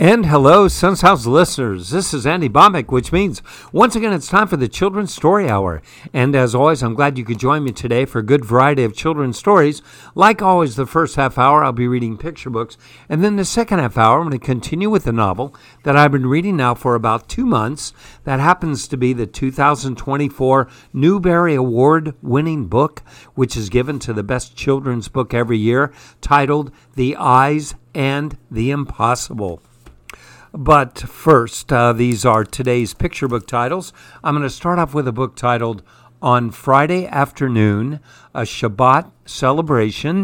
And hello, Sun's House listeners. This is Andy Bombeck, which means once again it's time for the Children's Story Hour. And as always, I'm glad you could join me today for a good variety of children's stories. Like always, the first half hour I'll be reading picture books. And then the second half hour I'm going to continue with the novel that I've been reading now for about 2 months. That happens to be the 2024 Newbery Award-winning book, which is given to the best children's book every year, titled The Eyes and the Impossible. But first, these are today's picture book titles. I'm going to start off with a book titled On Friday Afternoon, a Shabbat Celebration.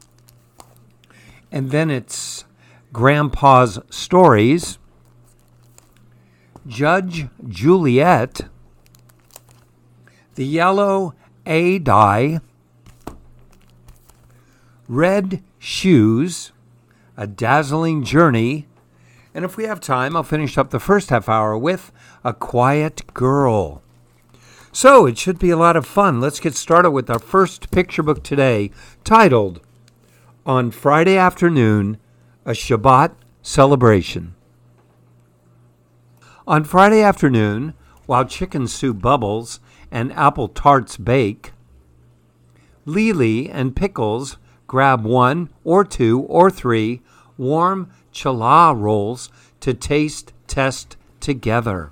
And then it's Grandpa's Stories, Judge Juliet, The Yellow A-Dye, Red Shoes, A Dazzling Journey, and if we have time, I'll finish up the first half hour with A Quiet Girl. So it should be a lot of fun. Let's get started with our first picture book today, titled On Friday Afternoon, a Shabbat Celebration. On Friday afternoon, while chicken soup bubbles and apple tarts bake, Lily and Pickles grab 1 or 2 or 3 warm challah rolls to taste test together.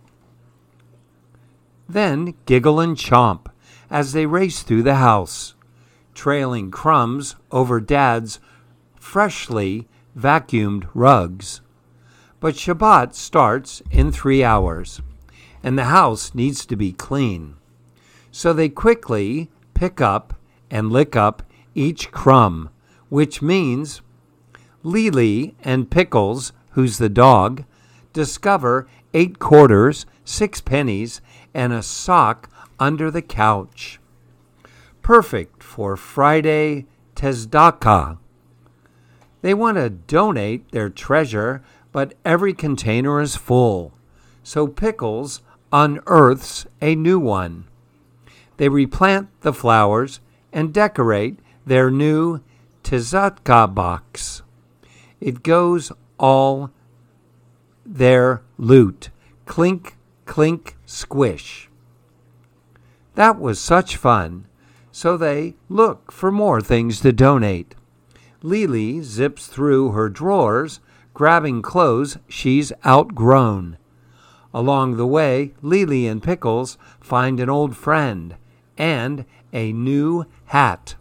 Then giggle and chomp as they race through the house, trailing crumbs over Dad's freshly vacuumed rugs. But Shabbat starts in 3 hours, and the house needs to be clean. So they quickly pick up and lick up each crumb, which means Lily and Pickles, who's the dog, discover 8 quarters, 6 pennies, and a sock under the couch. Perfect for Friday Tzedakah. They want to donate their treasure, but every container is full. So Pickles unearths a new one. They replant the flowers and decorate their new Tzedakah box. It goes all their loot. Clink, clink, squish. That was such fun. So they look for more things to donate. Lily zips through her drawers, grabbing clothes she's outgrown. Along the way, Lily and Pickles find an old friend and a new hat.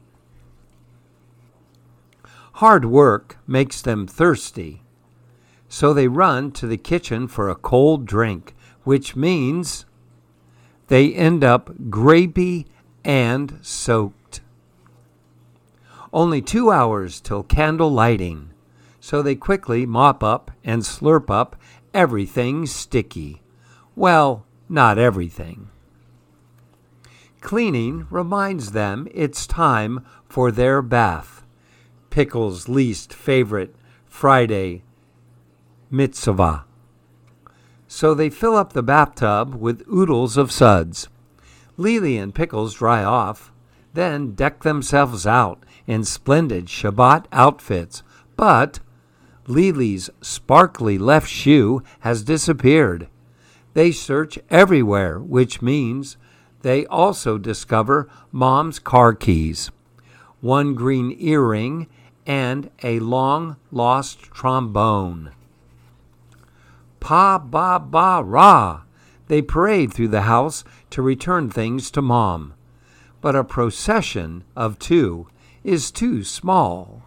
Hard work makes them thirsty, so they run to the kitchen for a cold drink, which means they end up grapey and soaked. Only 2 hours till candle lighting, so they quickly mop up and slurp up everything sticky. Well, not everything. Cleaning reminds them it's time for their bath. Pickles' least favorite Friday mitzvah. So they fill up the bathtub with oodles of suds. Lily and Pickles dry off, then deck themselves out in splendid Shabbat outfits. But Lily's sparkly left shoe has disappeared. They search everywhere, which means they also discover Mom's car keys, 1 green earring, and a long-lost trombone. Pa-ba-ba-ra! They parade through the house to return things to Mom. But a procession of 2 is too small.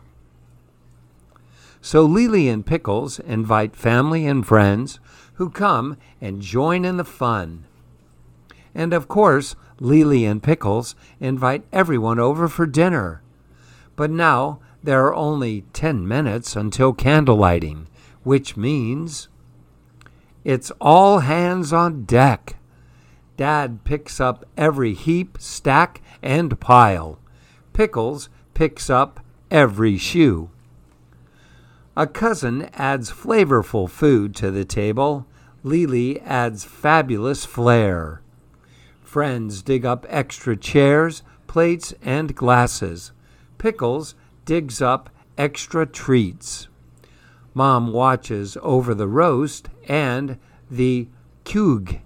So Lily and Pickles invite family and friends who come and join in the fun. And of course, Lily and Pickles invite everyone over for dinner. But now there are only 10 minutes until candle lighting, which means it's all hands on deck. Dad picks up every heap, stack, and pile. Pickles picks up every shoe. A cousin adds flavorful food to the table. Lily adds fabulous flair. Friends dig up extra chairs, plates, and glasses. Pickles digs up extra treats. Mom watches over the roast and the kugel,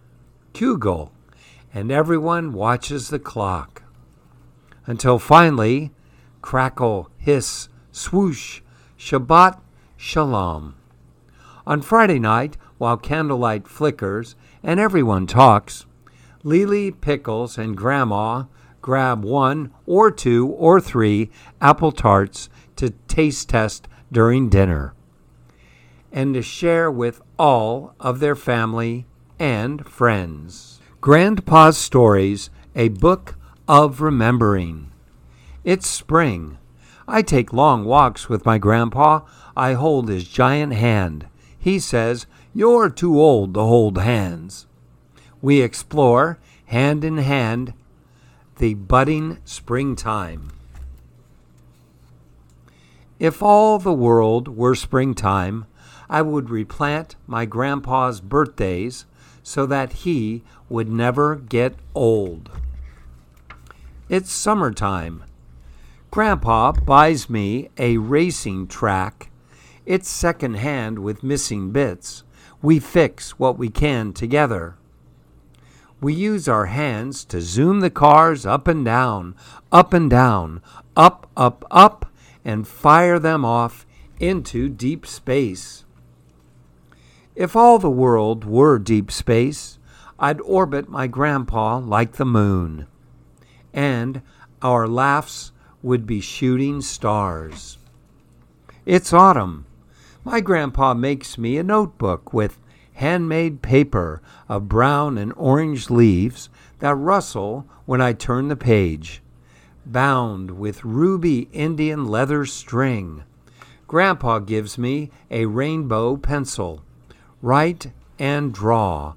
and everyone watches the clock. Until finally, crackle, hiss, swoosh, Shabbat Shalom. On Friday night, while candlelight flickers and everyone talks, Lily, Pickles, and Grandma grab 1 or 2 or 3 apple tarts to taste test during dinner and to share with all of their family and friends. Grandpa's Stories, a book of remembering. It's spring. I take long walks with my grandpa. I hold his giant hand. He says, "You're too old to hold hands." We explore, hand in hand, the budding springtime. If all the world were springtime, I would replant my grandpa's birthdays so that he would never get old. It's summertime. Grandpa buys me a racing track. It's second-hand with missing bits. We fix what we can together. We use our hands to zoom the cars up and down, up, up, and fire them off into deep space. If all the world were deep space, I'd orbit my grandpa like the moon, and our laughs would be shooting stars. It's autumn. My grandpa makes me a notebook with handmade paper of brown and orange leaves that rustle when I turn the page, bound with ruby Indian leather string. Grandpa gives me a rainbow pencil. Write and draw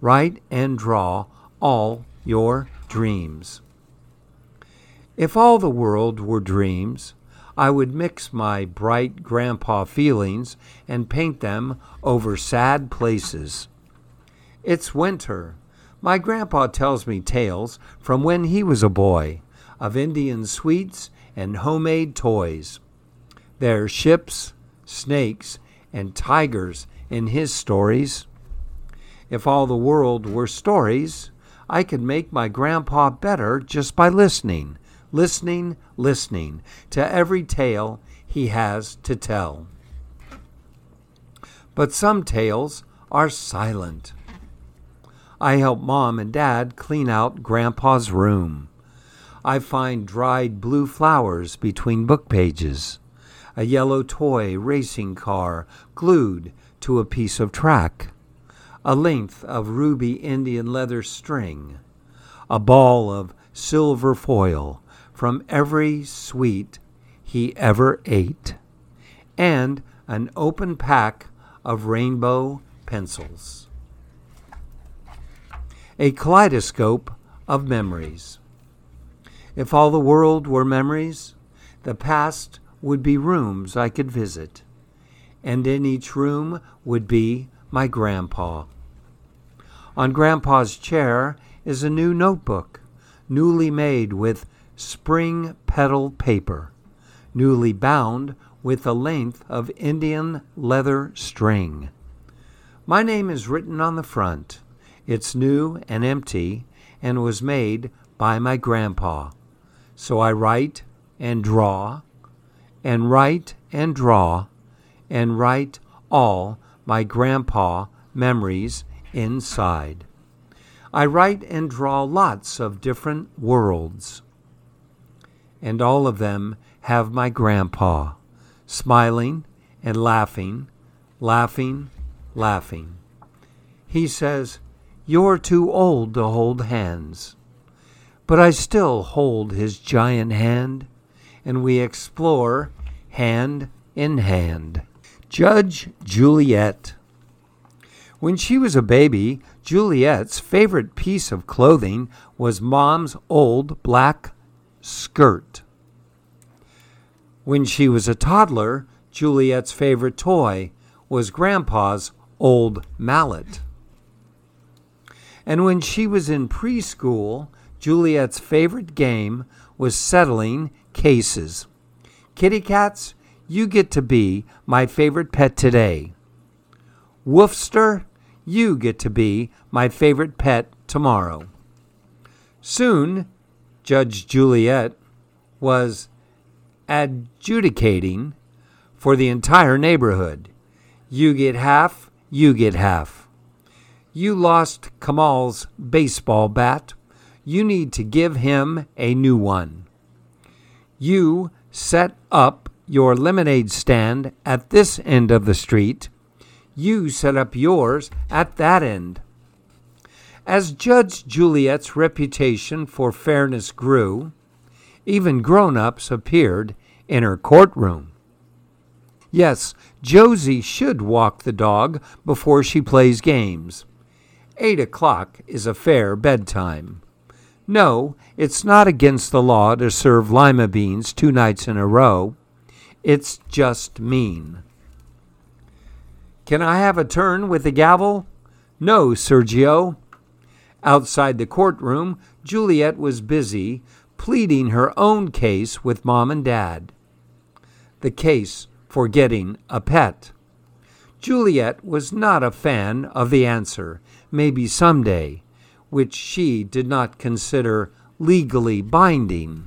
all your dreams. If all the world were dreams, I would mix my bright grandpa feelings and paint them over sad places. It's winter. My grandpa tells me tales from when he was a boy of Indian sweets and homemade toys. There are ships, snakes, and tigers in his stories. If all the world were stories, I could make my grandpa better just by listening to every tale he has to tell. But some tales are silent. I help Mom and Dad clean out Grandpa's room. I find dried blue flowers between book pages, a yellow toy racing car glued to a piece of track, a length of ruby Indian leather string, a ball of silver foil from every sweet he ever ate, and an open pack of rainbow pencils. A kaleidoscope of memories. If all the world were memories, the past would be rooms I could visit, and in each room would be my grandpa. On Grandpa's chair is a new notebook, newly made with spring petal paper, newly bound with a length of Indian leather string. My name is written on the front. It's new and empty and was made by my grandpa. So I write and draw, and write and draw, and write all my grandpa memories inside. I write and draw lots of different worlds, and all of them have my grandpa, smiling and laughing, laughing, laughing. He says, "You're too old to hold hands." But I still hold his giant hand, and we explore hand in hand. Judge Juliet. When she was a baby, Juliet's favorite piece of clothing was Mom's old black skirt. When she was a toddler, Juliet's favorite toy was Grandpa's old mallet. And when she was in preschool, Juliet's favorite game was settling cases. Kitty cats, you get to be my favorite pet today. Woofster, you get to be my favorite pet tomorrow. Soon, Judge Juliet was adjudicating for the entire neighborhood. You get half, you get half. You lost Kamal's baseball bat. You need to give him a new one. You set up your lemonade stand at this end of the street. You set up yours at that end. As Judge Juliet's reputation for fairness grew, even grown-ups appeared in her courtroom. Yes, Josie should walk the dog before she plays games. 8 o'clock is a fair bedtime. No, it's not against the law to serve lima beans 2 nights in a row. It's just mean. Can I have a turn with the gavel? No, Sergio. Outside the courtroom, Juliet was busy pleading her own case with Mom and Dad. The case for getting a pet. Juliet was not a fan of the answer, maybe someday, which she did not consider legally binding.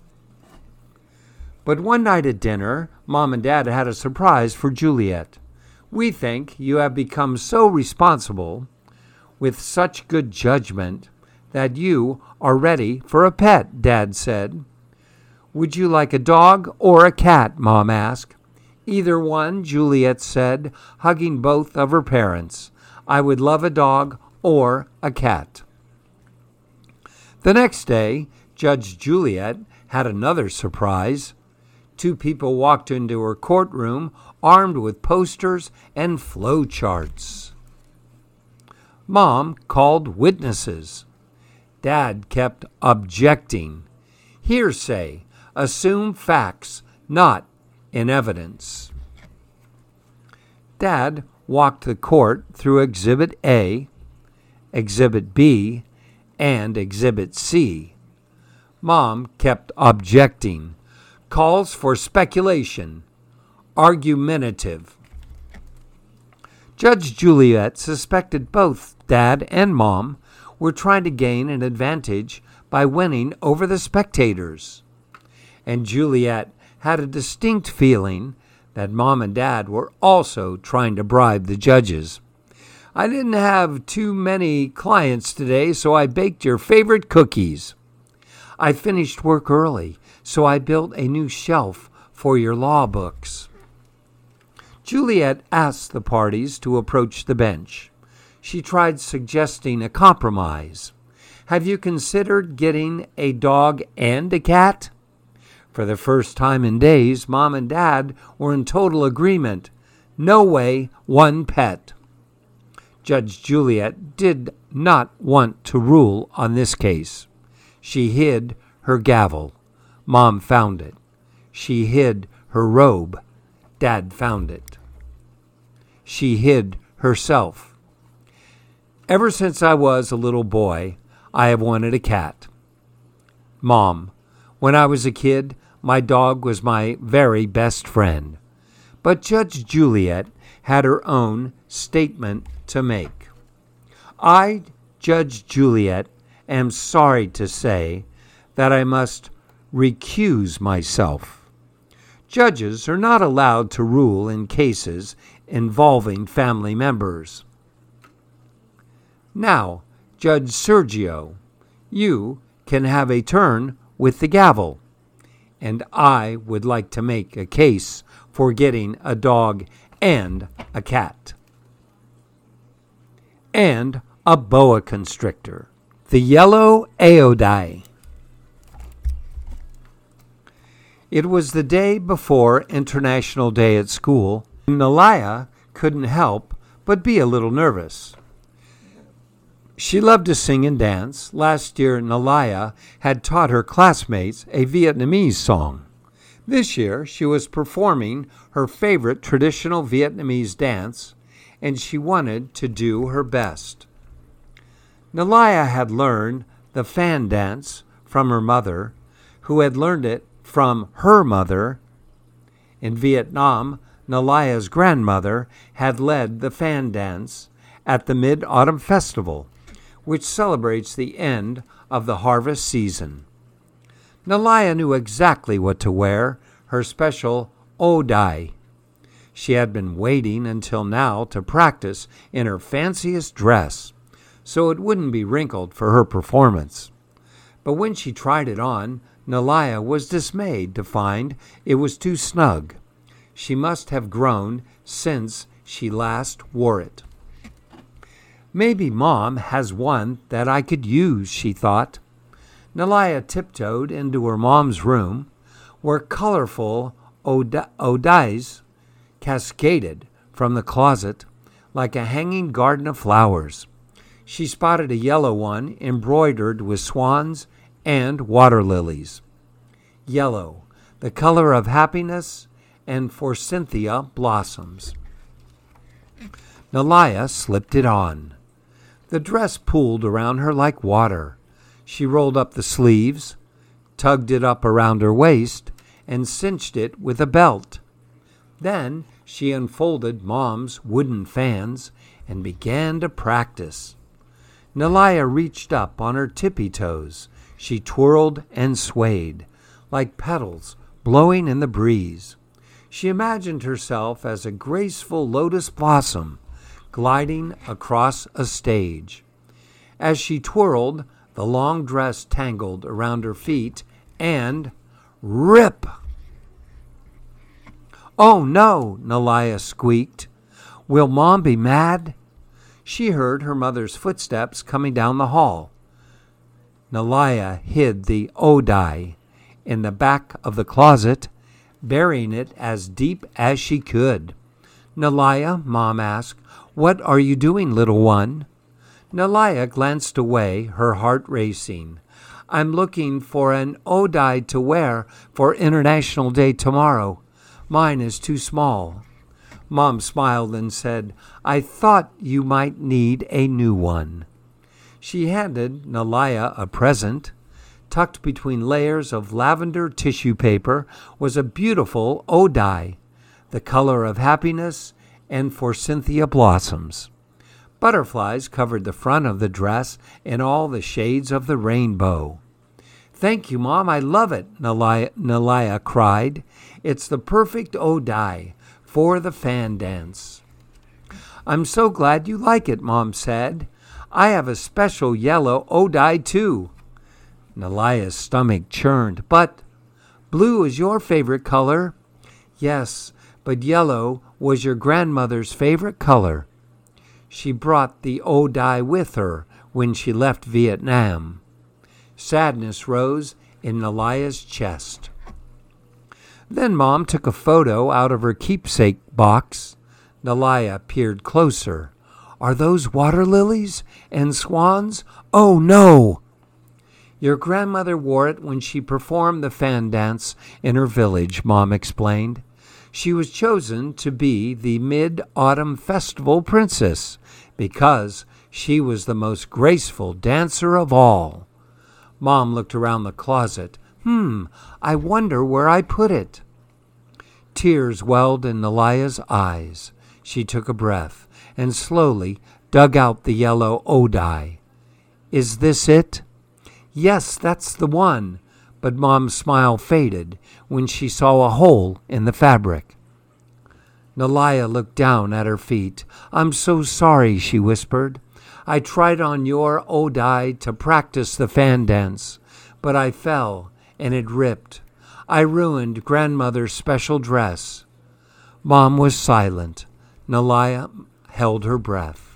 But one night at dinner, Mom and Dad had a surprise for Juliet. We think you have become so responsible, with such good judgment, that you are ready for a pet, Dad said. Would you like a dog or a cat, Mom asked. Either one, Juliet said, hugging both of her parents. I would love a dog or a cat. The next day, Judge Juliet had another surprise. 2 people walked into her courtroom armed with posters and flow charts. Mom called witnesses. Dad kept objecting. Hearsay, assume facts, not in evidence. Dad walked the court through Exhibit A, Exhibit B, and Exhibit C. Mom kept objecting. Calls for speculation. Argumentative. Judge Juliet suspected both Dad and Mom were trying to gain an advantage by winning over the spectators. And Juliet had a distinct feeling that Mom and Dad were also trying to bribe the judges. I didn't have too many clients today, so I baked your favorite cookies. I finished work early, so I built a new shelf for your law books. Juliet asked the parties to approach the bench. She tried suggesting a compromise. Have you considered getting a dog and a cat? For the first time in days, Mom and Dad were in total agreement. No way, one pet. Judge Juliet did not want to rule on this case. She hid her gavel. Mom found it. She hid her robe. Dad found it. She hid herself. Ever since I was a little boy, I have wanted a cat. Mom, when I was a kid, my dog was my very best friend. But Judge Juliet had her own statement to make. I, Judge Juliet, am sorry to say that I must recuse myself. Judges are not allowed to rule in cases involving family members. Now, Judge Sergio, you can have a turn with the gavel. And I would like to make a case for getting a dog and a cat. And a boa constrictor. The yellow Aodai. It was the day before International Day at school, and Nalaya couldn't help but be a little nervous. She loved to sing and dance. Last year, Nalaya had taught her classmates a Vietnamese song. This year, she was performing her favorite traditional Vietnamese dance, and she wanted to do her best. Nalaya had learned the fan dance from her mother, who had learned it from her mother, In Vietnam, Nalaya's grandmother had led the fan dance at the Mid-Autumn Festival, which celebrates the end of the harvest season. Nalaya knew exactly what to wear, her special O Dai. She had been waiting until now to practice in her fanciest dress, so it wouldn't be wrinkled for her performance. But when she tried it on, Nalaya was dismayed to find it was too snug. She must have grown since she last wore it. Maybe Mom has one that I could use, she thought. Nalaya tiptoed into her mom's room, where colorful odais cascaded from the closet like a hanging garden of flowers. She spotted a yellow one embroidered with swans and water lilies. Yellow, the color of happiness and forsythia blossoms. Nalaya slipped it on. The dress pooled around her like water. She rolled up the sleeves, tugged it up around her waist, and cinched it with a belt. Then she unfolded Mom's wooden fans and began to practice. Nalaya reached up on her tippy toes. She twirled and swayed, like petals blowing in the breeze. She imagined herself as a graceful lotus blossom gliding across a stage. As she twirled, the long dress tangled around her feet and rip! "Oh no," Nalaya squeaked. "Will Mom be mad?" She heard her mother's footsteps coming down the hall. Nalaya hid the Odai in the back of the closet, burying it as deep as she could. "Nalaya," Mom asked, "what are you doing, little one?" Nalaya glanced away, her heart racing. "I'm looking for an Odai to wear for International Day tomorrow. Mine is too small." Mom smiled and said, "I thought you might need a new one." She handed Nalaya a present. Tucked between layers of lavender tissue paper was a beautiful Odai, the color of happiness and forsythia blossoms. Butterflies covered the front of the dress in all the shades of the rainbow. "Thank you, Mom, I love it," Nalaya cried. "It's the perfect Odai for the fan dance." "I'm so glad you like it," Mom said. "I have a special yellow Odai too." Nalaya's stomach churned. "But blue is your favorite color." "Yes, but yellow was your grandmother's favorite color. She brought the Odai with her when she left Vietnam." Sadness rose in Nalaya's chest. Then Mom took a photo out of her keepsake box. Nalaya peered closer. "Are those water lilies and swans? Oh, no!" "Your grandmother wore it when she performed the fan dance in her village," Mom explained. "She was chosen to be the Mid-Autumn Festival princess because she was the most graceful dancer of all." Mom looked around the closet. I wonder where I put it." Tears welled in Nalaya's eyes. She took a breath and slowly dug out the yellow Odai. "Is this it?" "Yes, that's the one." But Mom's smile faded when she saw a hole in the fabric. Nalaya looked down at her feet. "I'm so sorry," she whispered. "I tried on your Odai to practice the fan dance, but I fell and it ripped. I ruined grandmother's special dress." Mom was silent. Nalaya held her breath.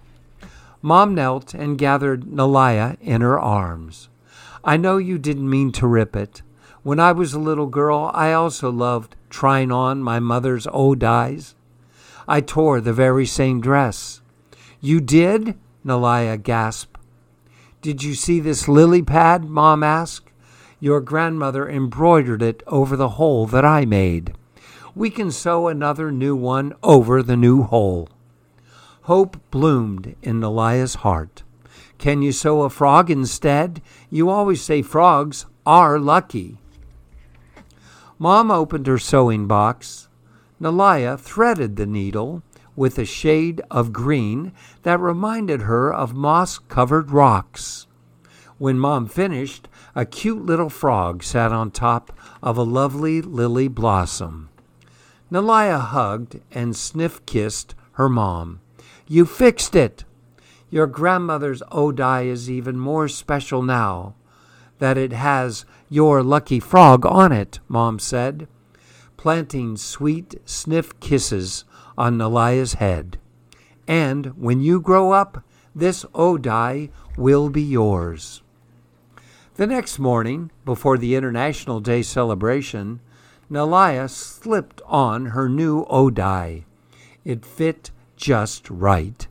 Mom knelt and gathered Nalaya in her arms. "I know you didn't mean to rip it. When I was a little girl, I also loved trying on my mother's Odais. I tore the very same dress." "You did?" Nalaya gasped. "Did you see this lily pad?" Mom asked. "Your grandmother embroidered it over the hole that I made. We can sew another new one over the new hole." Hope bloomed in Nalaya's heart. "Can you sew a frog instead? You always say frogs are lucky." Mom opened her sewing box. Nalaya threaded the needle with a shade of green that reminded her of moss-covered rocks. When Mom finished, a cute little frog sat on top of a lovely lily blossom. Nalaya hugged and sniff-kissed her mom. "You fixed it! Your grandmother's Odai is even more special now that it has your lucky frog on it," Mom said, planting sweet sniff kisses on Nalaya's head. "And when you grow up, this Odai will be yours." The next morning, before the International Day celebration, Nalaya slipped on her new Odai. It fit just right.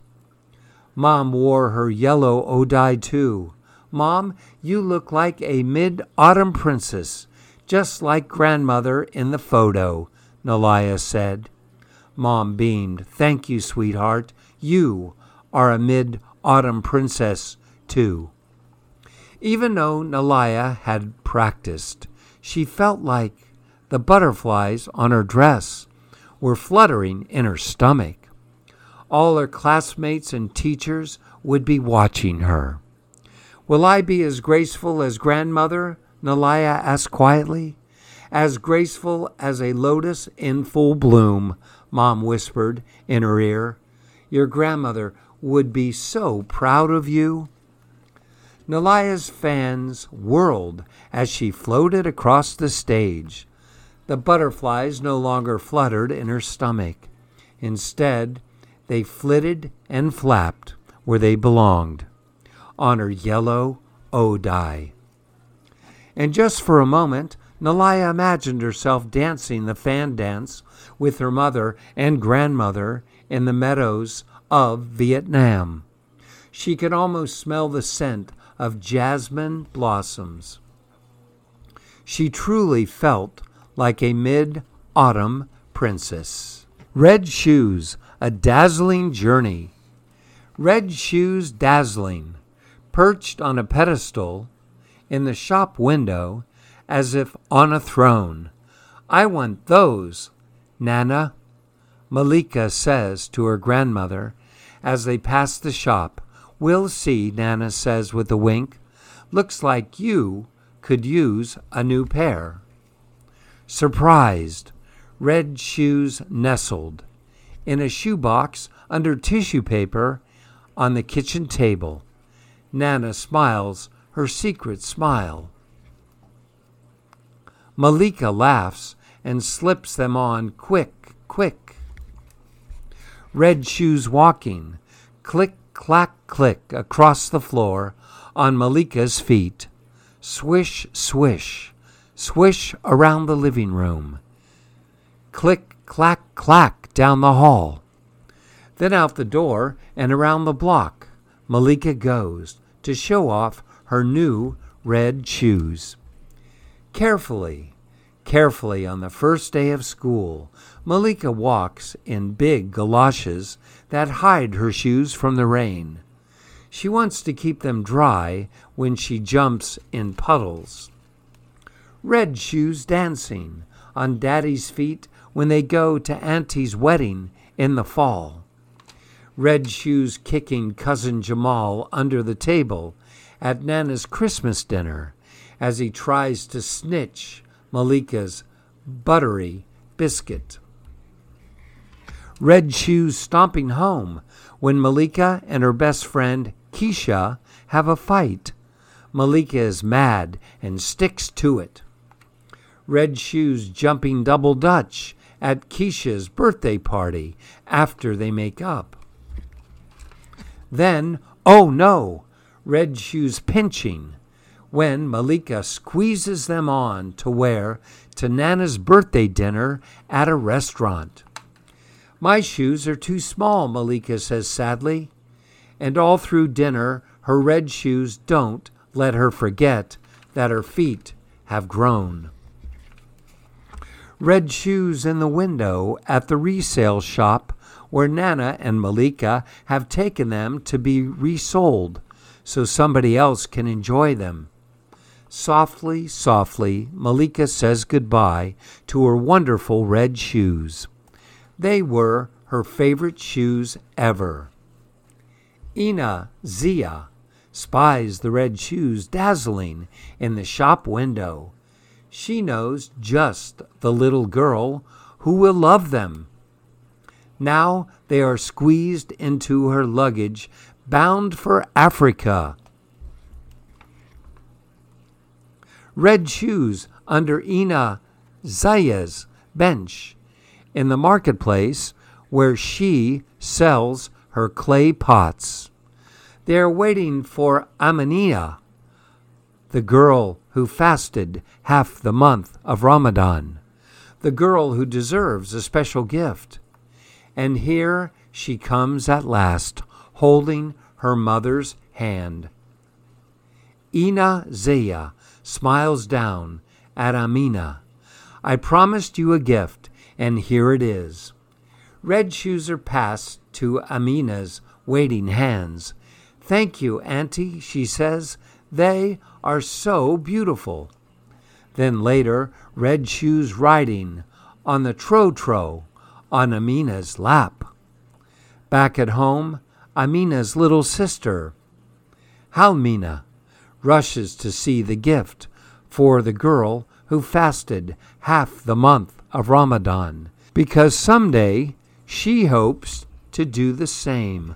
Mom wore her yellow Odai too. "Mom, you look like a mid-autumn princess, just like grandmother in the photo," Nalaya said. Mom beamed. "Thank you, sweetheart. You are a mid-autumn princess too." Even though Nalaya had practiced, she felt like the butterflies on her dress were fluttering in her stomach. All her classmates and teachers would be watching her. "Will I be as graceful as grandmother?" Nalaya asked quietly. "As graceful as a lotus in full bloom," Mom whispered in her ear. "Your grandmother would be so proud of you." Nalaya's fans whirled as she floated across the stage. The butterflies no longer fluttered in her stomach. Instead, they flitted and flapped where they belonged, on her yellow Odai. And just for a moment, Nalaya imagined herself dancing the fan dance with her mother and grandmother in the meadows of Vietnam. She could almost smell the scent of jasmine blossoms. She truly felt like a mid-autumn princess. Red shoes, a dazzling journey. Red shoes dazzling, perched on a pedestal in the shop window as if on a throne. "I want those, Nana," Malika says to her grandmother as they pass the shop. "We'll see," Nana says with a wink. "Looks like you could use a new pair." Surprised, Red Shoes nestled in a shoebox under tissue paper on the kitchen table. Nana smiles her secret smile. Malika laughs and slips them on quick, quick. Red Shoes walking, click, clack, click across the floor on Malika's feet. Swish, swish, swish around the living room. Click, clack, clack down the hall. Then out the door and around the block Malika goes to show off her new red shoes. Carefully, carefully on the first day of school, Malika walks in big galoshes that hide her shoes from the rain. She wants to keep them dry when she jumps in puddles. Red Shoes dancing on Daddy's feet when they go to Auntie's wedding in the fall. Red Shoes kicking Cousin Jamal under the table at Nana's Christmas dinner as he tries to snitch Malika's buttery biscuit. Red Shoes stomping home when Malika and her best friend Keisha have a fight. Malika is mad and sticks to it. Red Shoes jumping double dutch at Keisha's birthday party after they make up. Then, oh no, Red Shoes pinching when Malika squeezes them on to wear to Nana's birthday dinner at a restaurant. "My shoes are too small," Malika says sadly, and all through dinner her red shoes don't let her forget that her feet have grown. Red Shoes in the window at the resale shop where Nana and Malika have taken them to be resold so somebody else can enjoy them. Softly, softly, Malika says goodbye to her wonderful red shoes. They were her favorite shoes ever. Ina Zia spies the red shoes dazzling in the shop window. She knows just the little girl who will love them. Now they are squeezed into her luggage, bound for Africa. Red shoes under Ina Zaya's bench in the marketplace where she sells her clay pots. They are waiting for Amina, the girl who fasted half the month of Ramadan, the girl who deserves a special gift. And here she comes at last, holding her mother's hand. Ina Zaya smiles down at Amina. I promised you a gift, and here it is. Red shoes are passed to Amina's waiting hands. Thank you, Auntie, she says. They are so beautiful. Then later, red shoes riding on the tro-tro on Amina's lap. Back at home, Amina's little sister, Halmina, rushes to see the gift for the girl who fasted half the month of Ramadan, because someday she hopes to do the same.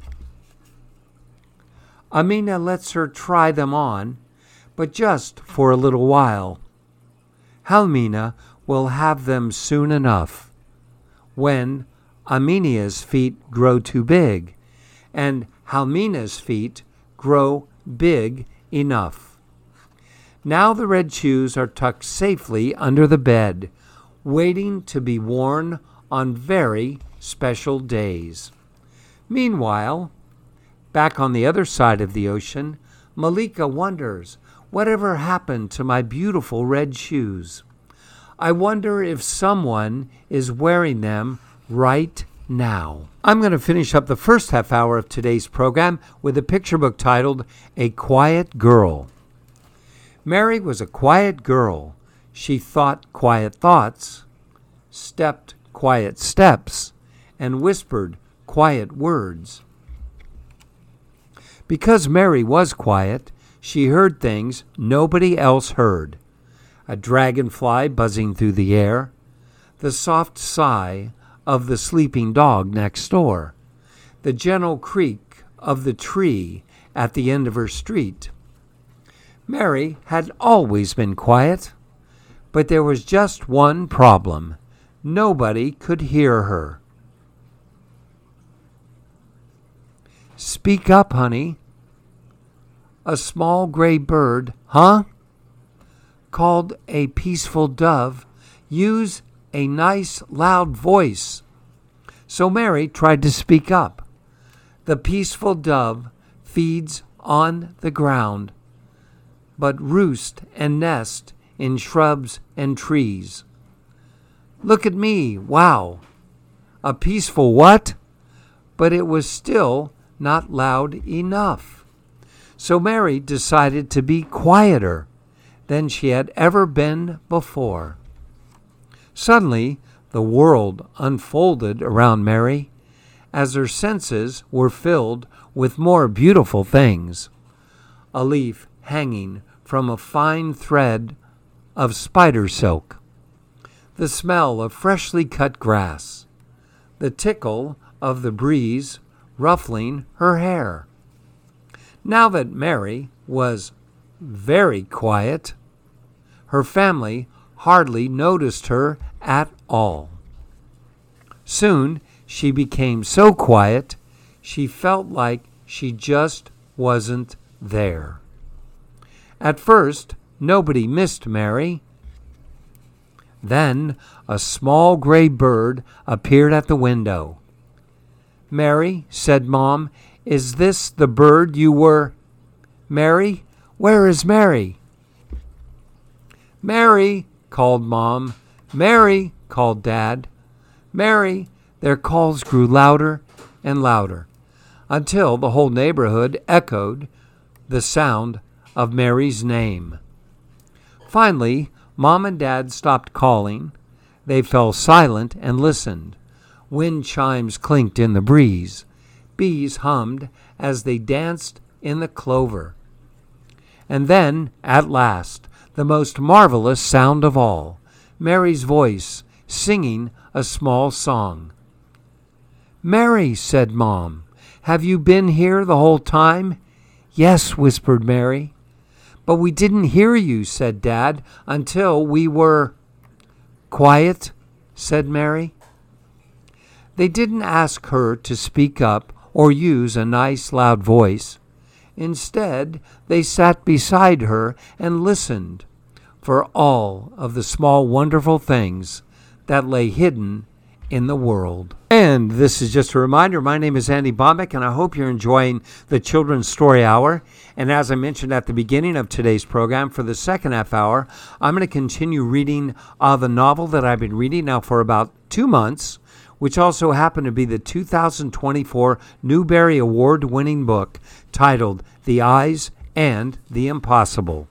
Amina lets her try them on, but just for a little while. Halmina will have them soon enough, when Amina's feet grow too big, and Halmina's feet grow big enough. Now the red shoes are tucked safely under the bed, waiting to be worn on very special days. Meanwhile, back on the other side of the ocean, Malika wonders, whatever happened to my beautiful red shoes? I wonder if someone is wearing them right now. I'm going to finish up the first half hour of today's program with a picture book titled A Quiet Girl. Mary was a quiet girl. She thought quiet thoughts, stepped quiet steps, and whispered quiet words. Because Mary was quiet, she heard things nobody else heard. A dragonfly buzzing through the air, the soft sigh of the sleeping dog next door, the gentle creak of the tree at the end of her street. Mary had always been quiet, but there was just one problem. Nobody could hear her. Speak up, honey. A small gray bird, called a peaceful dove. Use a nice loud voice. So Mary tried to speak up. The peaceful dove feeds on the ground, but roost and nest in shrubs and trees. Look at me, wow. A peaceful what? But it was still not loud enough. So Mary decided to be quieter than she had ever been before. Suddenly, the world unfolded around Mary as her senses were filled with more beautiful things. A leaf hanging from a fine thread of spider silk, the smell of freshly cut grass, the tickle of the breeze ruffling her hair. Now that Mary was very quiet, her family hardly noticed her at all. Soon she became so quiet, she felt like she just wasn't there. At first, nobody missed Mary. Then a small gray bird appeared at the window. Mary, said Mom, is this the bird you were? Mary? Where is Mary? Mary, called Mom. Mary, called Dad. Mary, their calls grew louder and louder, until the whole neighborhood echoed the sound of Mary's name. Finally, Mom and Dad stopped calling. They fell silent and listened. Wind chimes clinked in the breeze. Bees hummed as they danced in the clover. And then, at last, the most marvelous sound of all, Mary's voice singing a small song. "Mary," said Mom, "have you been here the whole time?" "Yes," whispered Mary. "But we didn't hear you," said Dad, "until we were—" "Quiet," said Mary. They didn't ask her to speak up or use a nice loud voice. Instead, they sat beside her and listened for all of the small wonderful things that lay hidden in the world. And this is just a reminder, my name is Andy Bombeck, and I hope you're enjoying the Children's Story Hour. And as I mentioned at the beginning of today's program, for the second half hour, I'm going to continue reading the novel that I've been reading now for about 2 months, which also happened to be the 2024 Newbery Award-winning book titled The Eyes and the Impossible.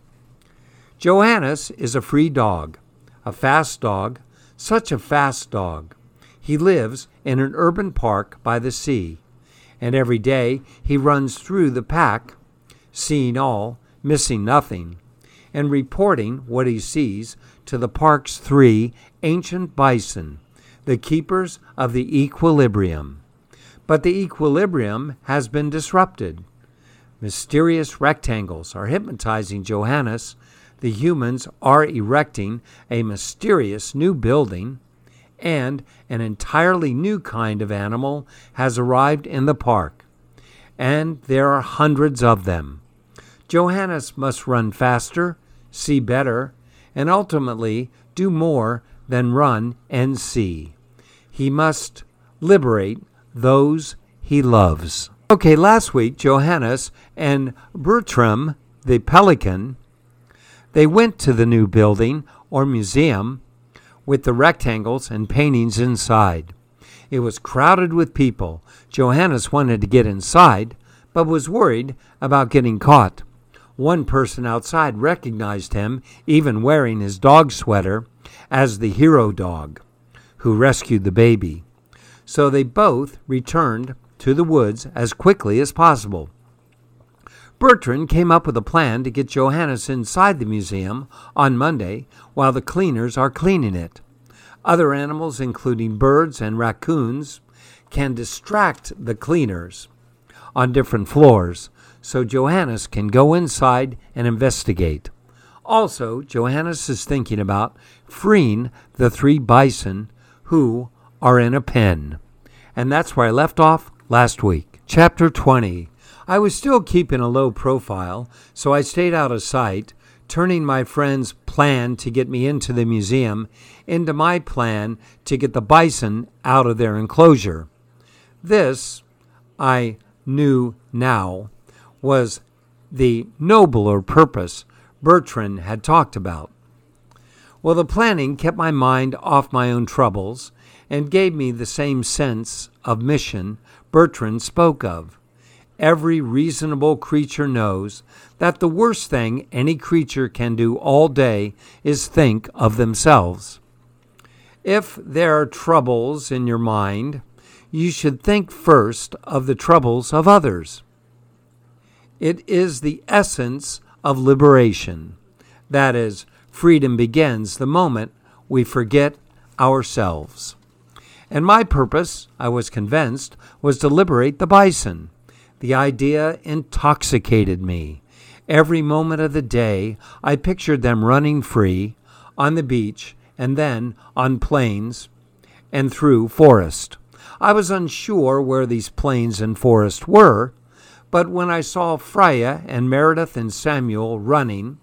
Johannes is a free dog, a fast dog, such a fast dog. He lives in an urban park by the sea, and every day he runs through the pack, seeing all, missing nothing, and reporting what he sees to the park's 3 ancient bison, the keepers of the equilibrium. But the equilibrium has been disrupted. Mysterious rectangles are hypnotizing Johannes. The humans are erecting a mysterious new building, and an entirely new kind of animal has arrived in the park, and there are hundreds of them. Johannes must run faster, see better, and ultimately do more than run and see. He must liberate those he loves. Okay, last week, Johannes and Bertram, the pelican, they went to the new building or museum with the rectangles and paintings inside. It was crowded with people. Johannes wanted to get inside, but was worried about getting caught. One person outside recognized him, even wearing his dog sweater, as the hero dog who rescued the baby. So they both returned to the woods as quickly as possible. Bertrand came up with a plan to get Johannes inside the museum on Monday while the cleaners are cleaning it. Other animals, including birds and raccoons, can distract the cleaners on different floors, so Johannes can go inside and investigate. Also, Johannes is thinking about freeing the 3 bison who are in a pen. And that's where I left off last week. Chapter 20. I was still keeping a low profile, so I stayed out of sight, turning my friend's plan to get me into the museum into my plan to get the bison out of their enclosure. This, I knew now, was the nobler purpose Bertrand had talked about. Well, the planning kept my mind off my own troubles and gave me the same sense of mission Bertrand spoke of. Every reasonable creature knows that the worst thing any creature can do all day is think of themselves. If there are troubles in your mind, you should think first of the troubles of others. It is the essence of liberation. That is, freedom begins the moment we forget ourselves. And my purpose, I was convinced, was to liberate the bison. The idea intoxicated me. Every moment of the day, I pictured them running free on the beach and then on plains and through forest. I was unsure where these plains and forest were, but when I saw Freya and Meredith and Samuel running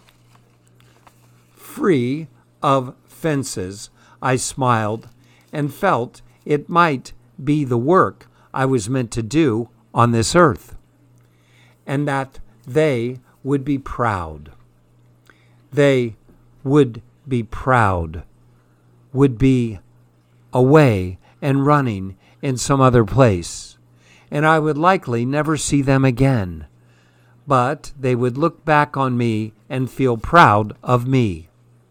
free of fences, I smiled and felt it might be the work I was meant to do on this earth, and that they would be proud. They would be proud, would be away and running in some other place, and I would likely never see them again. but they would look back on me and feel proud of me.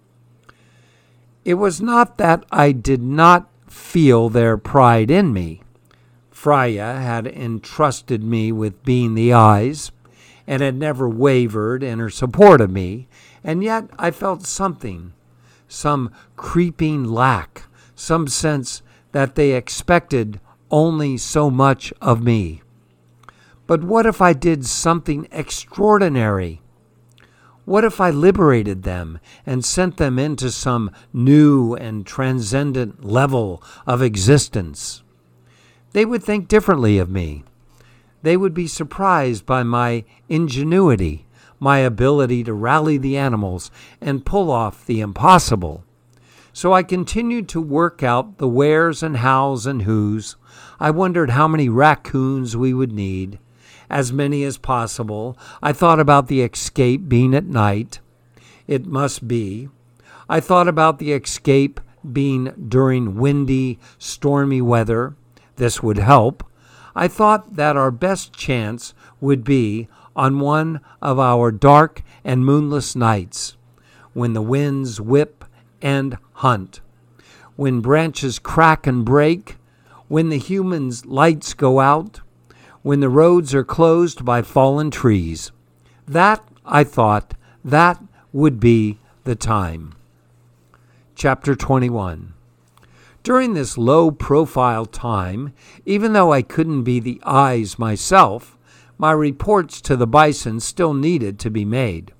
It was not that I did not feel their pride in me. Freya had entrusted me with being the eyes and had never wavered in her support of me, and yet I felt something, some creeping lack, some sense that they expected only so much of me. But what if I did something extraordinary? What if I liberated them and sent them into some new and transcendent level of existence? They would think differently of me. They would be surprised by my ingenuity, my ability to rally the animals and pull off the impossible. So I continued to work out the wheres and hows and whos. I wondered how many raccoons we would need. As many as possible. I thought about the escape being at night. It must be. I thought about the escape being during windy, stormy weather. This would help. I thought that our best chance would be on one of our dark and moonless nights, when the winds whip and hunt, when branches crack and break, when the humans' lights go out, when the roads are closed by fallen trees. That, I thought, that would be the time. Chapter 21. During this low-profile time, even though I couldn't be the eyes myself, my reports to the bison still needed to be made.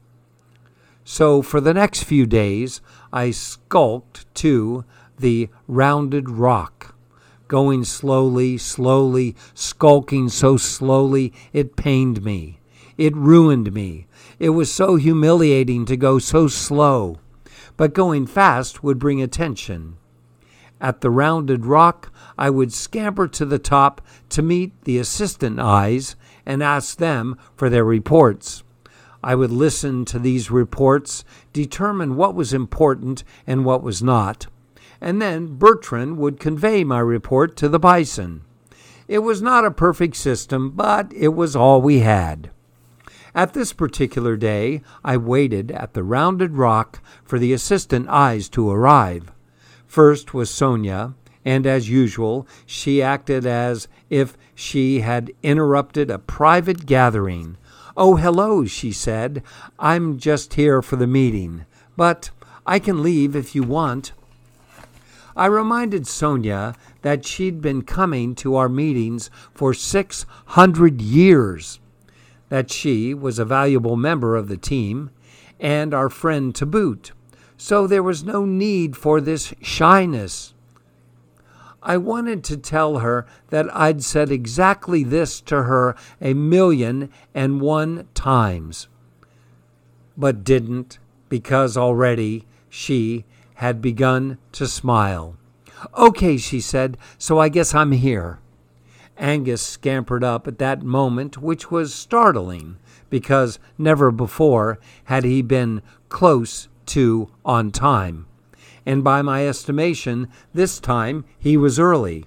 So for the next few days, I skulked to the Rounded Rock, going slowly, skulking so slowly it pained me. It ruined me. It was so humiliating to go so slow, but going fast would bring attention. At the Rounded Rock, I would scamper to the top to meet the assistant eyes and ask them for their reports. I would listen to these reports, determine what was important and what was not, and then Bertrand would convey my report to the bison. It was not a perfect system, but it was all we had. At this particular day, I waited at the Rounded Rock for the assistant eyes to arrive. First was Sonia, and as usual, she acted as if she had interrupted a private gathering. "Oh, hello," she said. "I'm just here for the meeting, but I can leave if you want." I reminded Sonia that she'd been coming to our meetings for 600 years, that she was a valuable member of the team and our friend to boot, so there was no need for this shyness. I wanted to tell her that I'd said exactly this to her 1,000,001 times, but didn't, because already she had begun to smile. "Okay," she said, "so I guess I'm here." Angus scampered up at that moment, which was startling, because never before had he been close to on time. And by my estimation, this time he was early.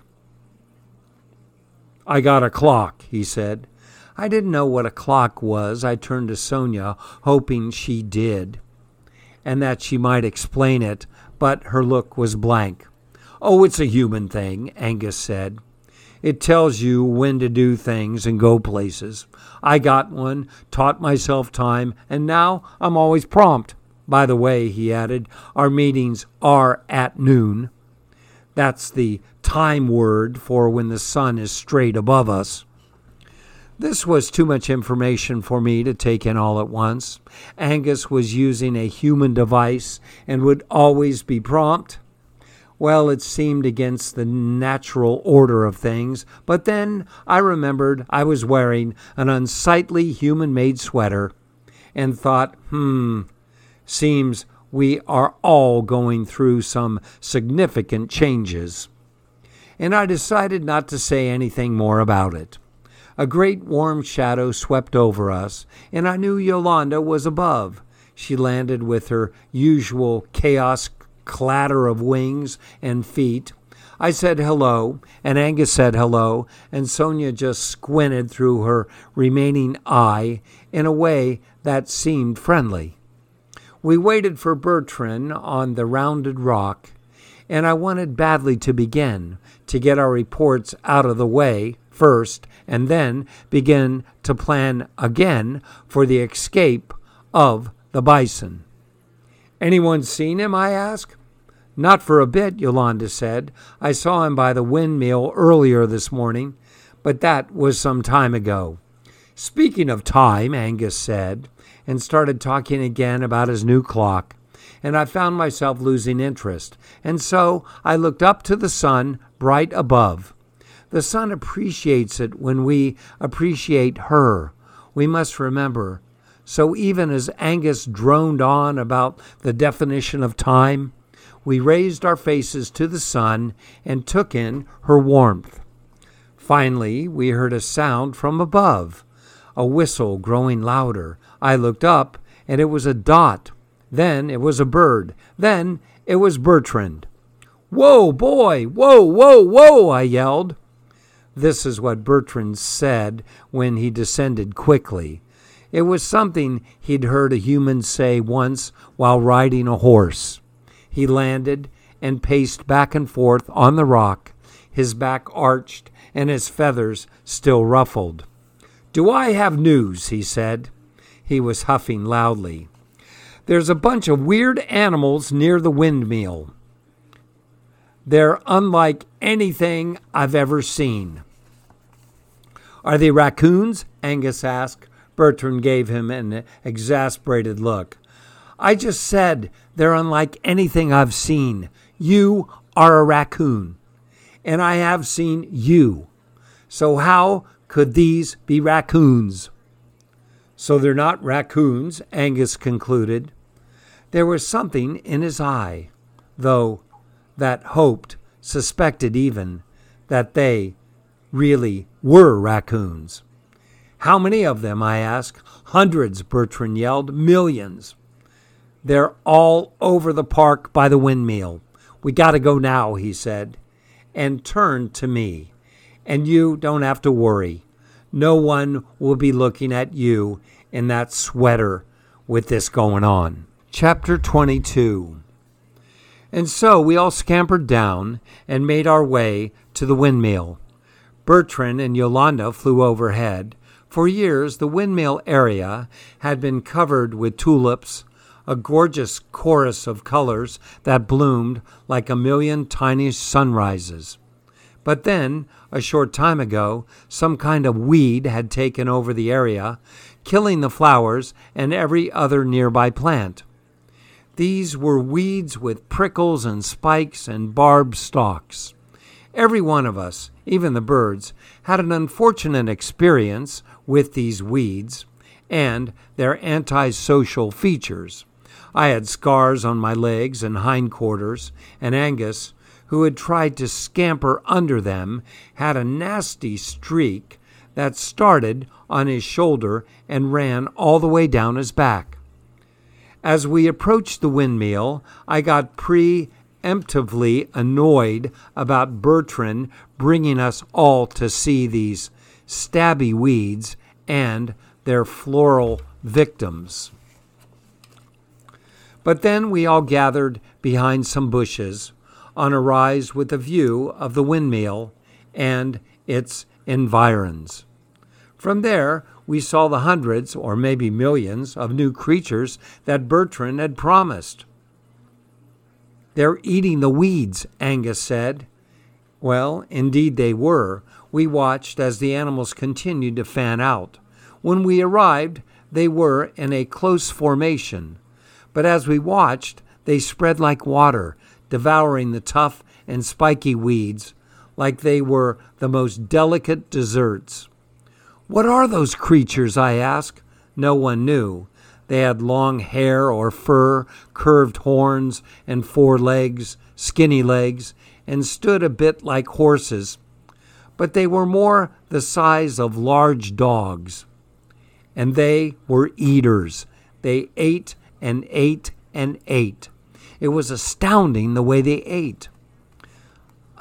"I got a clock," he said. I didn't know what a clock was. I turned to Sonia, hoping she did, and that she might explain it, but her look was blank. "Oh, it's a human thing," Angus said. "It tells you when to do things and go places. I got one, taught myself time, and now I'm always prompt. By the way," he added, "our meetings are at noon. That's the time word for when the sun is straight above us." This was too much information for me to take in all at once. Angus was using a human device and would always be prompt. Well, it seemed against the natural order of things, but then I remembered I was wearing an unsightly human-made sweater and thought, seems we are all going through some significant changes. And I decided not to say anything more about it. A great warm shadow swept over us, and I knew Yolanda was above. She landed with her usual chaos clatter of wings and feet. I said hello, and Angus said hello, and Sonia just squinted through her remaining eye in a way that seemed friendly. We waited for Bertrand on the rounded rock, and I wanted badly to begin, to get our reports out of the way first, and then begin to plan again for the escape of the bison. "Anyone seen him?" I asked. "Not for a bit," Yolanda said. "I saw him by the windmill earlier this morning, but that was some time ago." "Speaking of time," Angus said, and started talking again about his new clock, and I found myself losing interest, and so I looked up to the sun bright above. The sun appreciates it when we appreciate her, we must remember. So even as Angus droned on about the definition of time, we raised our faces to the sun and took in her warmth. Finally, we heard a sound from above, a whistle growing louder. I looked up, and it was a dot. Then it was a bird. Then it was Bertrand. "Whoa, boy! Whoa, whoa, whoa!" I yelled. This is what Bertrand said when he descended quickly. It was something he'd heard a human say once while riding a horse. He landed and paced back and forth on the rock, his back arched and his feathers still ruffled. "Do I have news?" he said. He was huffing loudly. "There's a bunch of weird animals near the windmill. They're unlike anything I've ever seen." "Are they raccoons?" Angus asked. Bertrand gave him an exasperated look. "I just said they're unlike anything I've seen. You are a raccoon, and I have seen you. So how could these be raccoons?" "So they're not raccoons," Angus concluded. There was something in his eye, though, that hoped, suspected even, that they really were raccoons. "How many of them?" I asked. "Hundreds," Bertrand yelled. "Millions. They're all over the park by the windmill. We got to go now," he said, and turned to me. "And you don't have to worry. No one will be looking at you in that sweater with this going on." Chapter 22. And so we all scampered down and made our way to the windmill. Bertrand and Yolanda flew overhead. For years, the windmill area had been covered with tulips, a gorgeous chorus of colors that bloomed like a million tiny sunrises. But then, a short time ago, some kind of weed had taken over the area, killing the flowers and every other nearby plant. These were weeds with prickles and spikes and barbed stalks. Every one of us, even the birds, had an unfortunate experience with these weeds and their antisocial features. I had scars on my legs and hindquarters, and Angus, who had tried to scamper under them, had a nasty streak that started on his shoulder and ran all the way down his back. As we approached the windmill, I got preemptively annoyed about Bertrand bringing us all to see these stabby weeds and their floral victims. But then we all gathered behind some bushes on a rise with a view of the windmill and its environs. From there, we saw the hundreds, or maybe millions, of new creatures that Bertrand had promised. "They're eating the weeds," Angus said. Well, indeed they were. We watched as the animals continued to fan out. When we arrived, they were in a close formation. But as we watched, they spread like water, devouring the tough and spiky weeds like they were the most delicate desserts. "What are those creatures?" I asked. No one knew. They had long hair or fur, curved horns, and 4 legs, skinny legs, and stood a bit like horses. But they were more the size of large dogs. And they were eaters. They ate and ate and ate. It was astounding the way they ate.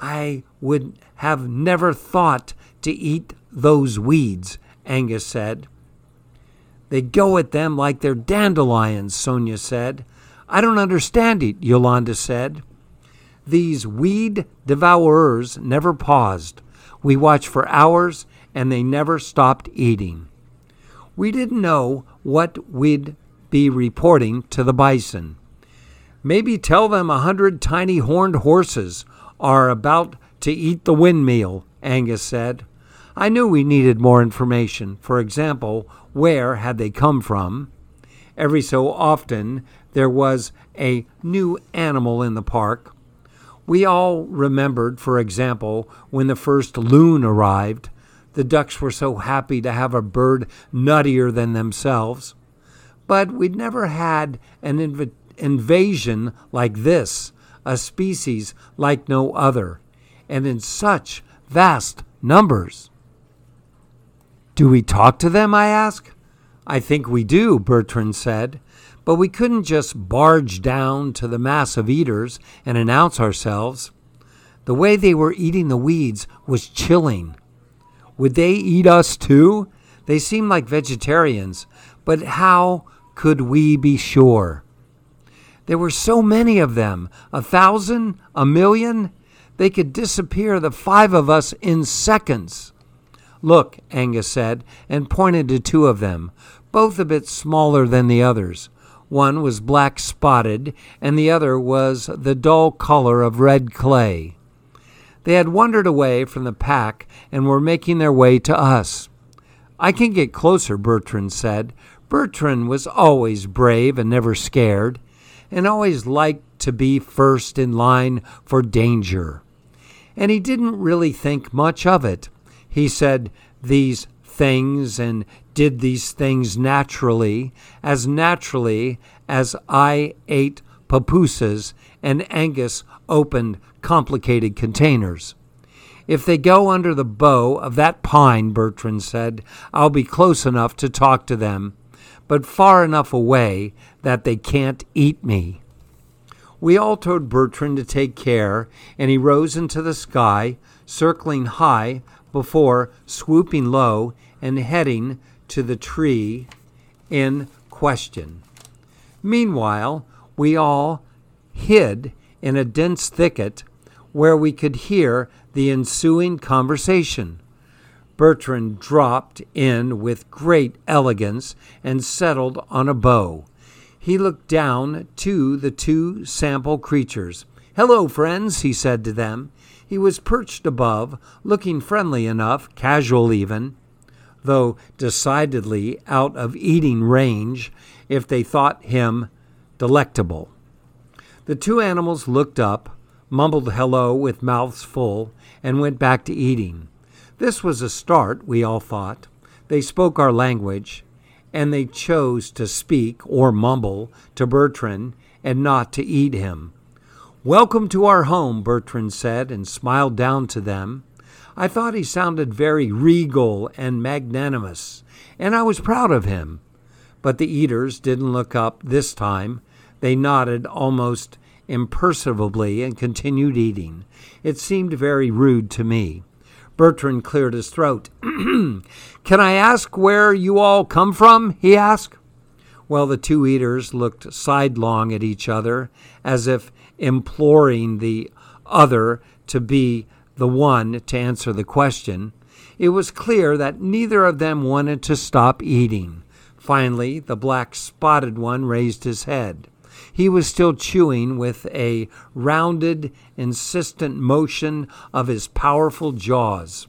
I would have never thought to eat those weeds, Angus said. They go at them like they're dandelions, Sonia said. I don't understand it, Yolanda said. These weed devourers never paused. We watched for hours, and they never stopped eating. We didn't know what we'd be reporting to the bison. Maybe tell them 100 tiny horned horses are about to eat the windmeal, Angus said. I knew we needed more information. For example, where had they come from? Every so often, there was a new animal in the park. We all remembered, for example, when the first loon arrived. The ducks were so happy to have a bird nuttier than themselves. But we'd never had an invasion like this, a species like no other, and in such vast numbers. Do we talk to them, I asked. I think we do, Bertrand said, but we couldn't just barge down to the mass of eaters and announce ourselves. The way they were eating the weeds was chilling. Would they eat us too? They seemed like vegetarians, but how could we be sure? There were so many of them, 1,000, 1,000,000. They could disappear, the 5 of us, in seconds. Look, Angus said, and pointed to 2 of them, both a bit smaller than the others. One was black spotted, and the other was the dull color of red clay. They had wandered away from the pack and were making their way to us. I can get closer, Bertrand said. Bertrand was always brave and never scared, and always liked to be first in line for danger. And he didn't really think much of it. He said these things and did these things naturally as I ate pupusas and Angus opened complicated containers. If they go under the bough of that pine, Bertrand said, I'll be close enough to talk to them, but far enough away that they can't eat me. We all told Bertrand to take care, and he rose into the sky, circling high before swooping low and heading to the tree in question. Meanwhile, we all hid in a dense thicket where we could hear the ensuing conversation. Bertrand dropped in with great elegance and settled on a bough. He looked down to the 2 sample creatures. Hello, friends, he said to them. He was perched above, looking friendly enough, casual even, though decidedly out of eating range if they thought him delectable. The 2 animals looked up, mumbled hello with mouths full, and went back to eating. This was a start, we all thought. They spoke our language, and they chose to speak or mumble to Bertrand and not to eat him. Welcome to our home, Bertrand said, and smiled down to them. I thought he sounded very regal and magnanimous, and I was proud of him. But the eaters didn't look up this time. They nodded almost imperceptibly and continued eating. It seemed very rude to me. Bertrand cleared his throat. Can I ask where you all come from? He asked. Well, the 2 eaters looked sidelong at each other, as if imploring the other to be the one to answer the question. It was clear that neither of them wanted to stop eating. Finally, the black spotted one raised his head. He was still chewing with a rounded, insistent motion of his powerful jaws.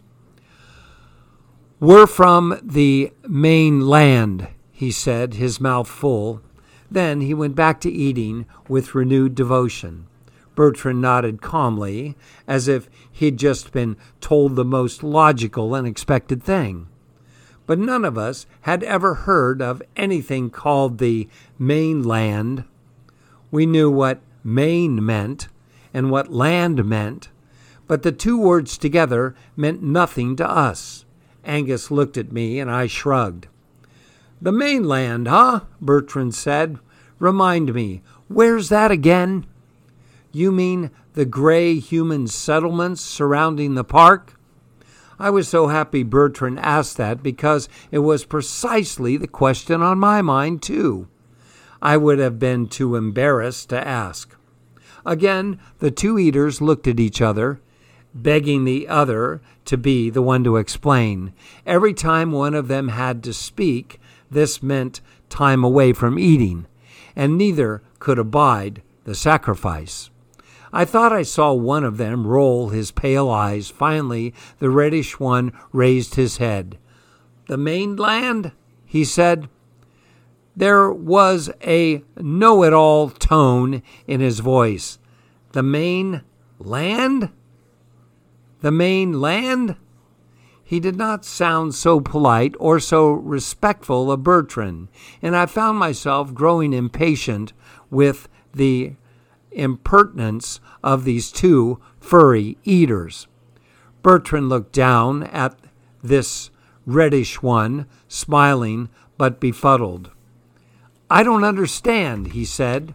We're from the mainland, he said, his mouth full. Then he went back to eating with renewed devotion. Bertrand nodded calmly, as if he'd just been told the most logical and expected thing. But none of us had ever heard of anything called the mainland. We knew what Maine meant and what land meant, but the 2 words together meant nothing to us. Angus looked at me and I shrugged. The mainland, huh? Bertrand said. Remind me, where's that again? You mean the gray human settlements surrounding the park? I was so happy Bertrand asked that because it was precisely the question on my mind, too. I would have been too embarrassed to ask. Again, the two eaters looked at each other, begging the other to be the one to explain. Every time one of them had to speak, this meant time away from eating, and neither could abide the sacrifice. I thought I saw one of them roll his pale eyes. Finally, the reddish one raised his head. "The mainland?" he said. There was a know-it-all tone in his voice. "The main land? The main land?" He did not sound so polite or so respectful of Bertrand, and I found myself growing impatient with the impertinence of these two furry eaters. Bertrand looked down at this reddish one, smiling but befuddled. "I don't understand," he said.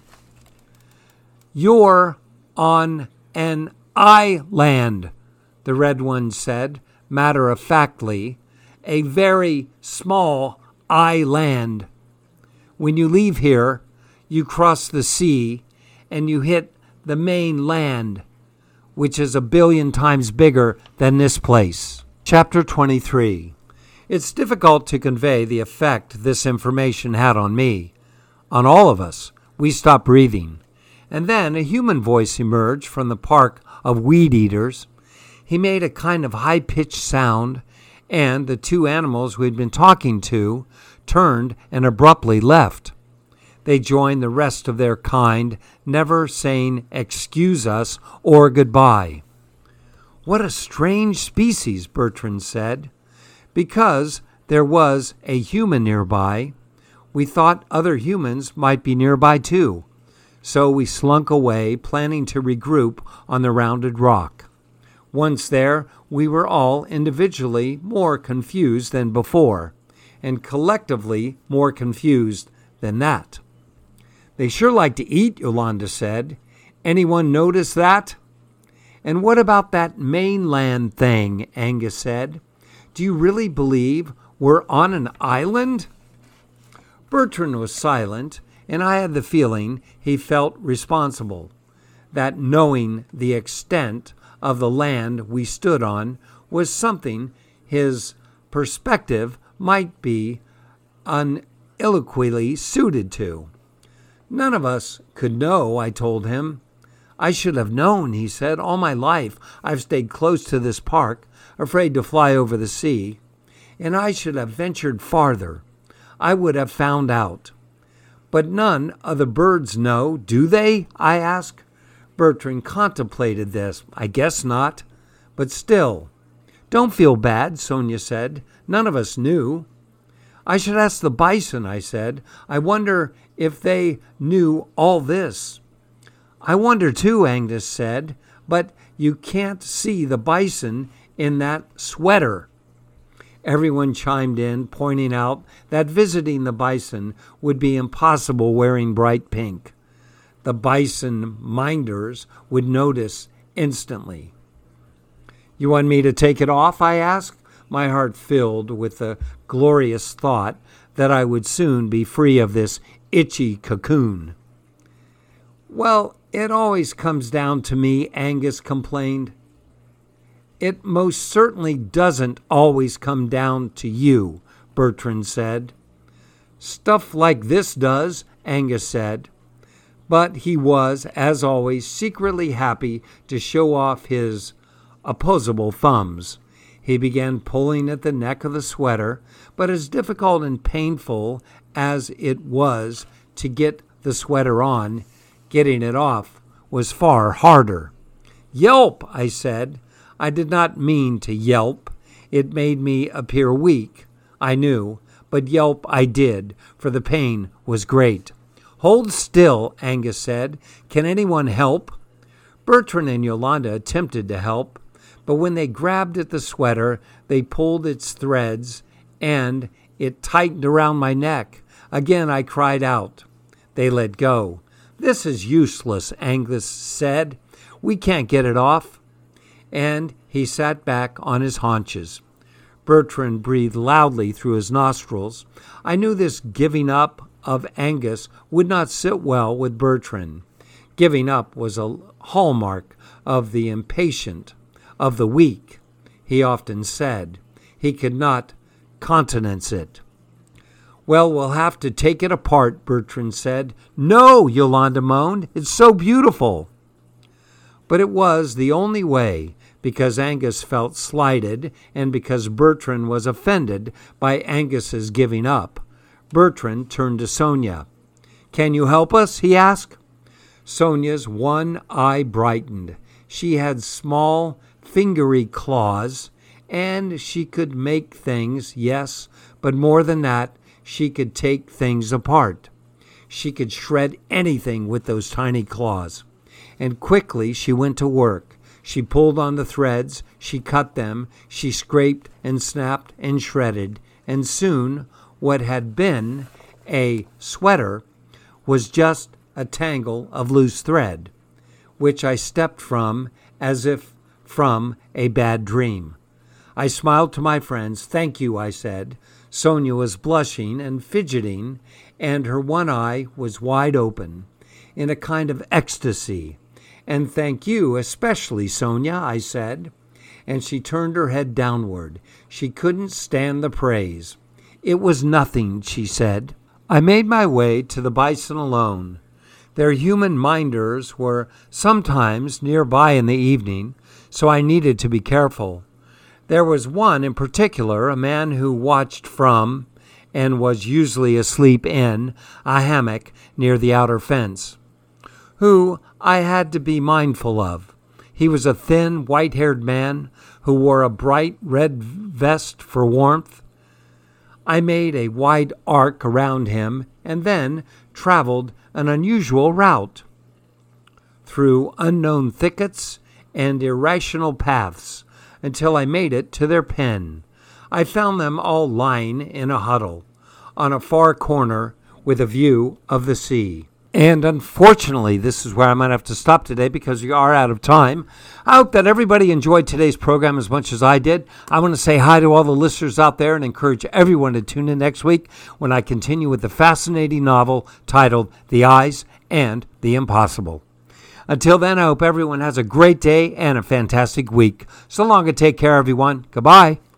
"You're on an island," the red one said, matter-of-factly, "a very small island. When you leave here, you cross the sea and you hit the main land, which is 1,000,000,000 times bigger than this place." Chapter 23. It's difficult to convey the effect this information had on me, on all of us. We stopped breathing. And then a human voice emerged from the park of weed-eaters. He made a kind of high-pitched sound, and the two animals we'd been talking to turned and abruptly left. They joined the rest of their kind, never saying "excuse us" or "goodbye." "What a strange species," Bertrand said. Because there was a human nearby, we thought other humans might be nearby too. So we slunk away, planning to regroup on the rounded rock. Once there, we were all individually more confused than before, and collectively more confused than that. "They sure like to eat," Yolanda said. "Anyone notice that?" "And what about that mainland thing?" Angus said. "Do you really believe we're on an island?" Bertrand was silent, and I had the feeling he felt responsible, that knowing the extent of the land we stood on was something his perspective might be unequivocally suited to. "None of us could know," I told him. "I should have known," he said. "All my life I've stayed close to this park, afraid to fly over the sea, and I should have ventured farther. I would have found out." "But none of the birds know, do they?" I asked. Bertrand contemplated this. "I guess not, but still." "Don't feel bad," Sonia said. "None of us knew." "I should ask the bison," I said. "I wonder if they knew all this." "I wonder too," Angus said, "but you can't see the bison in that sweater." Everyone chimed in, pointing out that visiting the bison would be impossible wearing bright pink. The bison minders would notice instantly. "You want me to take it off?" I asked, my heart filled with the glorious thought that I would soon be free of this itchy cocoon. "Well, it always comes down to me," Angus complained. "It most certainly doesn't always come down to you," Bertrand said. "Stuff like this does," Angus said. But he was, as always, secretly happy to show off his opposable thumbs. He began pulling at the neck of the sweater, but as difficult and painful as it was to get the sweater on, getting it off was far harder. "Yelp," I said. I did not mean to yelp. It made me appear weak, I knew, but yelp I did, for the pain was great. "Hold still," Angus said. "Can anyone help?" Bertrand and Yolanda attempted to help, but when they grabbed at the sweater, they pulled its threads, and it tightened around my neck. Again I cried out. They let go. "This is useless," Angus said. We can't get it off." And he sat back on his haunches. Bertrand breathed loudly through his nostrils. I knew this giving up of Angus would not sit well with Bertrand. Giving up was a hallmark of the impatient, of the weak, he often said. He could not countenance it. "Well, we'll have to take it apart," Bertrand said. "No," Yolanda moaned. "It's so beautiful." But it was the only way, because Angus felt slighted and because Bertrand was offended by Angus's giving up. Bertrand turned to Sonia. "Can you help us?" he asked. Sonia's one eye brightened. She had small, fingery claws, and she could make things, yes, but more than that, she could take things apart. She could shred anything with those tiny claws. And quickly she went to work. She pulled on the threads, she cut them, she scraped and snapped and shredded, and soon what had been a sweater was just a tangle of loose thread, which I stepped from as if from a bad dream. I smiled to my friends. "Thank you," I said. Sonia was blushing and fidgeting, and her one eye was wide open, in a kind of ecstasy. "And thank you especially, Sonia," I said. And she turned her head downward. She couldn't stand the praise. "It was nothing," she said. I made my way to the Bison alone. Their human minders were sometimes nearby in the evening, so I needed to be careful. There was one in particular, a man who watched from, and was usually asleep in, a hammock near the outer fence, who I had to be mindful of. He was a thin, white-haired man who wore a bright red vest for warmth. I made a wide arc around him and then traveled an unusual route through unknown thickets and irrational paths until I made it to their pen. I found them all lying in a huddle on a far corner with a view of the sea. And unfortunately, this is where I might have to stop today because we are out of time. I hope that everybody enjoyed today's program as much as I did. I want to say hi to all the listeners out there and encourage everyone to tune in next week when I continue with the fascinating novel titled The Eyes and the Impossible. Until then, I hope everyone has a great day and a fantastic week. So long and take care, everyone. Goodbye.